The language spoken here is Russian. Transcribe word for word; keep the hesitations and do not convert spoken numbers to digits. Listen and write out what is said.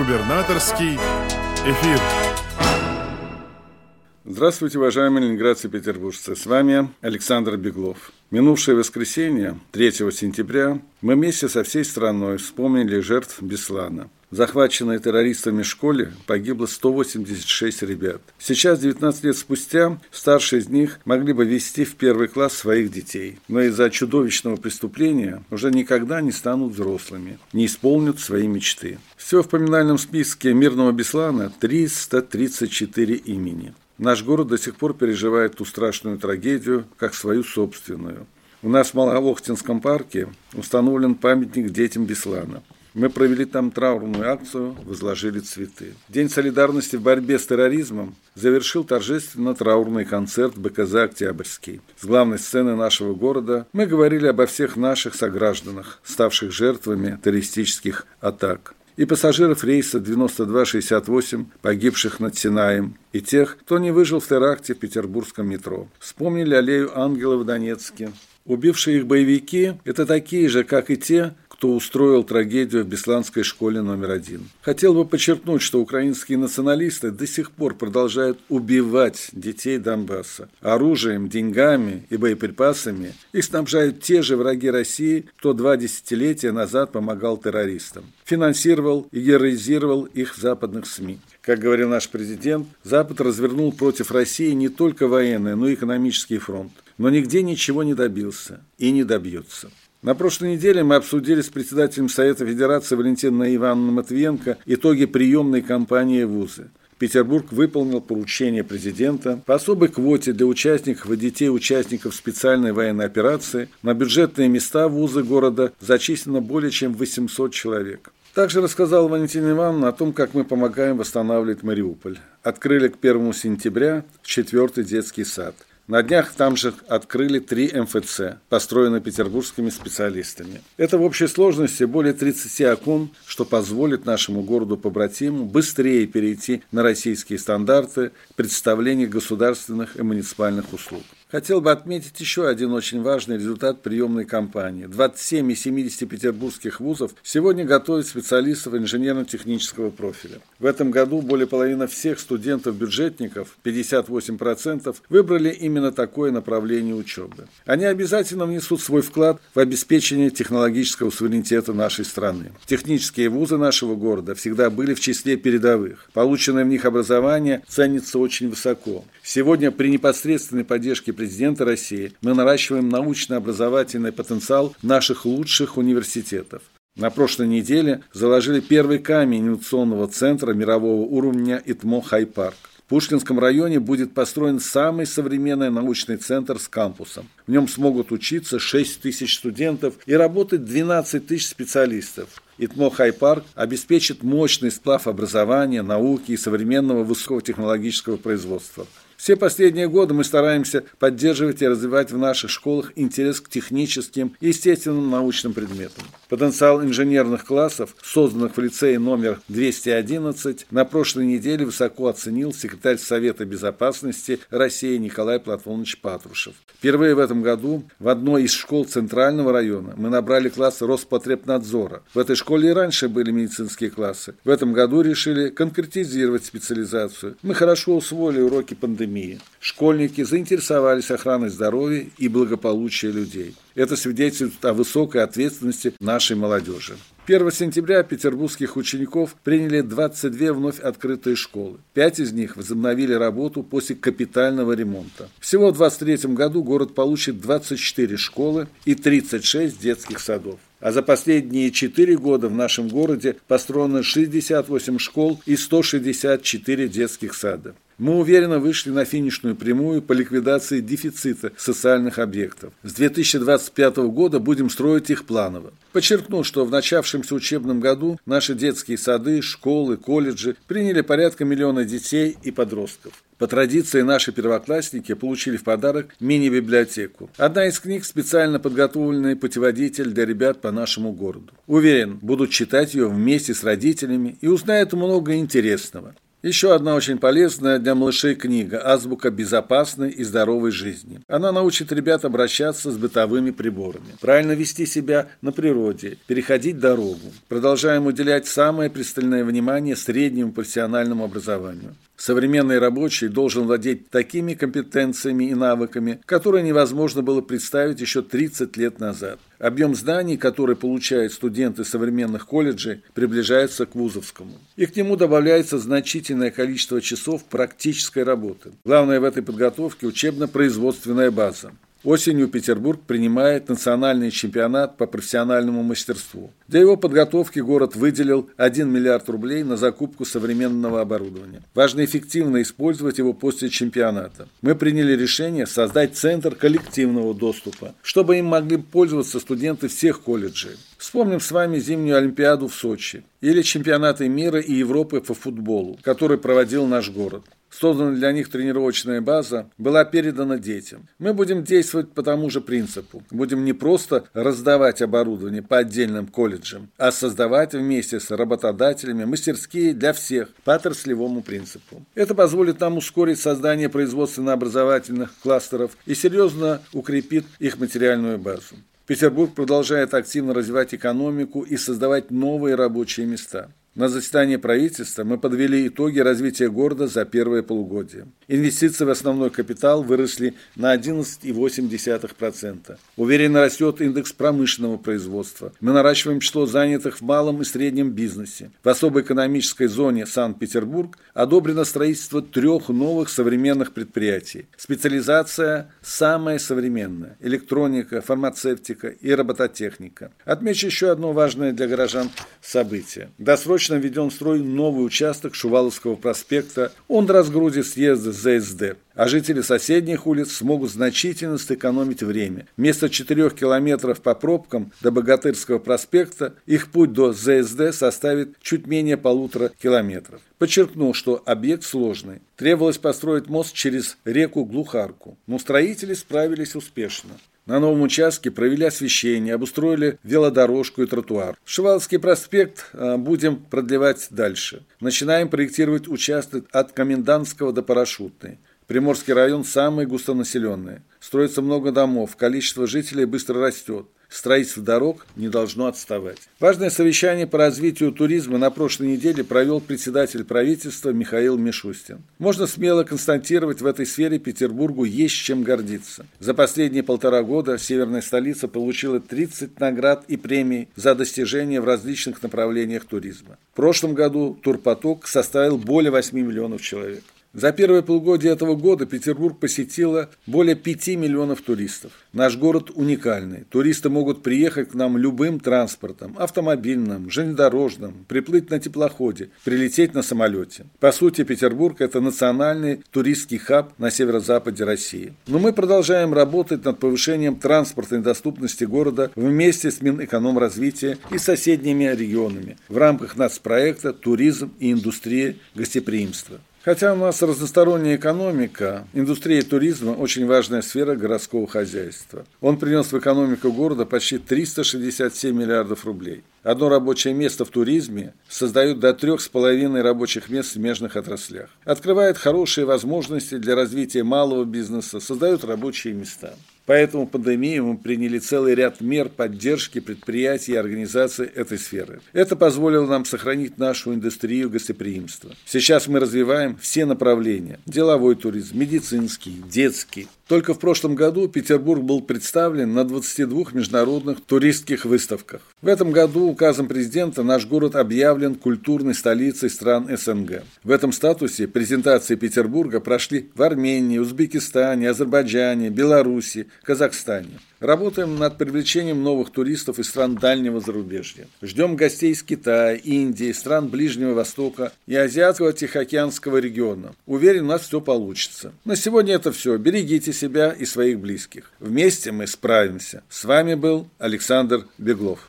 Губернаторский эфир. Здравствуйте, уважаемые ленинградцы и петербуржцы. С вами Александр Беглов. Минувшее воскресенье, третьего сентября, мы вместе со всей страной вспомнили жертв Беслана. В захваченной террористами школе погибло сто восемьдесят шесть ребят. Сейчас, девятнадцать лет спустя, старшие из них могли бы вести в первый класс своих детей, но из-за чудовищного преступления уже никогда не станут взрослыми, не исполнят свои мечты. Всего в поминальном списке мирного Беслана триста тридцать четыре имени. Наш город до сих пор переживает ту страшную трагедию, как свою собственную. У нас в Малоохтинском парке установлен памятник детям Беслана. Мы провели там траурную акцию, возложили цветы. День солидарности в борьбе с терроризмом завершил торжественно траурный концерт бэ ка зэ «Октябрьский». С главной сцены нашего города мы говорили обо всех наших согражданах, ставших жертвами террористических атак. И пассажиров рейса девяносто два шестьдесят восемь, погибших над Синаем, и тех, кто не выжил в теракте в петербургском метро. Вспомнили аллею ангелов в Донецке. Убившие их боевики – это такие же, как и те, кто устроил трагедию в Бесланской школе номер один. Хотел бы подчеркнуть, что украинские националисты до сих пор продолжают убивать детей Донбасса. Оружием, деньгами и боеприпасами их снабжают те же враги России, кто два десятилетия назад помогал террористам. Финансировал и героизировал их в западных СМИ. Как говорил наш президент, Запад развернул против России не только военный, но и экономический фронт. Но нигде ничего не добился и не добьется. На прошлой неделе мы обсудили с председателем Совета Федерации Валентиной Ивановной Матвиенко итоги приемной кампании в вузы. Петербург выполнил поручение президента по особой квоте для участников и детей участников специальной военной операции. На бюджетные места в вузы города зачислено более чем восемьсот человек. Также рассказала Валентина Ивановна о том, как мы помогаем восстанавливать Мариуполь. Открыли к первому сентября четвертый детский сад. На днях там же открыли три эм эф цэ, построенные петербургскими специалистами. Это в общей сложности более тридцати окон, что позволит нашему городу-побратиму быстрее перейти на российские стандарты представления государственных и муниципальных услуг. Хотел бы отметить еще один очень важный результат приемной кампании. двадцать семь из семидесяти петербургских вузов сегодня готовят специалистов инженерно-технического профиля. В этом году более половины всех студентов-бюджетников, пятьдесят восемь процентов, выбрали именно такое направление учебы. Они обязательно внесут свой вклад в обеспечение технологического суверенитета нашей страны. Технические вузы нашего города всегда были в числе передовых. Полученное в них образование ценится очень высоко. Сегодня при непосредственной поддержке президента России мы наращиваем научно-образовательный потенциал наших лучших университетов. На прошлой неделе заложили первый камень инновационного центра мирового уровня ИТМО Хай-Парк. В Пушкинском районе будет построен самый современный научный центр с кампусом. В нем смогут учиться шесть тысяч студентов и работать двенадцать тысяч специалистов. ИТМО Хай-Парк обеспечит мощный сплав образования, науки и современного высокотехнологического производства. Все последние годы мы стараемся поддерживать и развивать в наших школах интерес к техническим и естественным научным предметам. Потенциал инженерных классов, созданных в лицее номер двести одиннадцать, на прошлой неделе высоко оценил секретарь Совета Безопасности России Николай Платонович Патрушев. Впервые в этом году в одной из школ Центрального района мы набрали класс Роспотребнадзора. В этой школе и раньше были медицинские классы. В этом году решили конкретизировать специализацию. Мы хорошо усвоили уроки пандемии. Школьники заинтересовались охраной здоровья и благополучия людей. Это свидетельствует о высокой ответственности нашей молодежи. первого сентября петербургских учеников приняли двадцать две вновь открытые школы. Пять из них возобновили работу после капитального ремонта. Всего в двадцать третьем году город получит двадцать четыре школы и тридцать шесть детских садов. А за последние четыре года в нашем городе построено шестьдесят восемь школ и сто шестьдесят четыре детских сада. Мы уверенно вышли на финишную прямую по ликвидации дефицита социальных объектов. С две тысячи двадцать пятого года будем строить их планово. Подчеркну, что в начавшемся учебном году наши детские сады, школы, колледжи приняли порядка миллиона детей и подростков. По традиции наши первоклассники получили в подарок мини-библиотеку. Одна из книг – специально подготовленный путеводитель для ребят по нашему городу. Уверен, будут читать ее вместе с родителями и узнают много интересного. Еще одна очень полезная для малышей книга «Азбука безопасной и здоровой жизни». Она научит ребят обращаться с бытовыми приборами, правильно вести себя на природе, переходить дорогу. Продолжаем уделять самое пристальное внимание среднему профессиональному образованию. Современный рабочий должен владеть такими компетенциями и навыками, которые невозможно было представить еще тридцать лет назад. Объем знаний, который получают студенты современных колледжей, приближается к вузовскому. И к нему добавляется значительное количество часов практической работы. Главное в этой подготовке – учебно-производственная база. Осенью Петербург принимает национальный чемпионат по профессиональному мастерству. Для его подготовки город выделил один миллиард рублей на закупку современного оборудования. Важно эффективно использовать его после чемпионата. Мы приняли решение создать центр коллективного доступа, чтобы им могли пользоваться студенты всех колледжей. Вспомним с вами зимнюю Олимпиаду в Сочи или чемпионаты мира и Европы по футболу, который проводил наш город. Созданная для них тренировочная база была передана детям. Мы будем действовать по тому же принципу. Будем не просто раздавать оборудование по отдельным колледжам, а создавать вместе с работодателями мастерские для всех по отраслевому принципу. Это позволит нам ускорить создание производственно-образовательных кластеров и серьезно укрепит их материальную базу. Петербург продолжает активно развивать экономику и создавать новые рабочие места. На заседании правительства мы подвели итоги развития города за первое полугодие. Инвестиции в основной капитал выросли на одиннадцать целых восемь десятых процента. Уверенно растет индекс промышленного производства. Мы наращиваем число занятых в малом и среднем бизнесе. В особой экономической зоне Санкт-Петербург одобрено строительство трех новых современных предприятий. Специализация самая современная – электроника, фармацевтика и робототехника. Отмечу еще одно важное для горожан событие. Досрочно введен в строй новый участок Шуваловского проспекта. Он разгрузит съезды с ЗСД, а жители соседних улиц смогут значительно сэкономить время. Вместо четырех километров по пробкам до Богатырского проспекта их путь до ЗСД составит чуть менее полутора километров. Подчеркну, что объект сложный. Требовалось построить мост через реку Глухарку, но строители справились успешно. На новом участке провели освещение, обустроили велодорожку и тротуар. Шуваловский проспект будем продлевать дальше. Начинаем проектировать участок от Комендантского до Парашютной. Приморский район самый густонаселенный. Строится много домов, количество жителей быстро растет. Строительство дорог не должно отставать. Важное совещание по развитию туризма на прошлой неделе провел председатель правительства Михаил Мишустин. Можно смело констатировать, в этой сфере Петербургу есть чем гордиться. За последние полтора года северная столица получила тридцать наград и премий за достижения в различных направлениях туризма. В прошлом году турпоток составил более восьми миллионов человек. За первое полугодие этого года Петербург посетило более пяти миллионов туристов. Наш город уникальный. Туристы могут приехать к нам любым транспортом, автомобильным, железнодорожным, приплыть на теплоходе, прилететь на самолете. По сути, Петербург – это национальный туристский хаб на северо-западе России. Но мы продолжаем работать над повышением транспортной доступности города вместе с Минэкономразвития и соседними регионами в рамках нацпроекта «Туризм и индустрия гостеприимства». Хотя у нас разносторонняя экономика, индустрия туризма – очень важная сфера городского хозяйства. Он принес в экономику города почти триста шестьдесят семь миллиардов рублей. Одно рабочее место в туризме создает до трех с половиной рабочих мест в смежных отраслях. Открывает хорошие возможности для развития малого бизнеса, создает рабочие места. Поэтому в пандемию мы приняли целый ряд мер поддержки предприятий и организаций этой сферы. Это позволило нам сохранить нашу индустрию гостеприимства. Сейчас мы развиваем все направления – деловой туризм, медицинский, детский. Только в прошлом году Петербург был представлен на двадцати двух международных туристских выставках. В этом году указом президента наш город объявлен культурной столицей стран СНГ. В этом статусе презентации Петербурга прошли в Армении, Узбекистане, Азербайджане, Беларуси, Казахстане. Работаем над привлечением новых туристов из стран дальнего зарубежья. Ждем гостей из Китая, Индии, стран Ближнего Востока и Азиатского Тихоокеанского региона. Уверен, у нас все получится. На сегодня это все. Берегите себя и своих близких. Вместе мы справимся. С вами был Александр Беглов.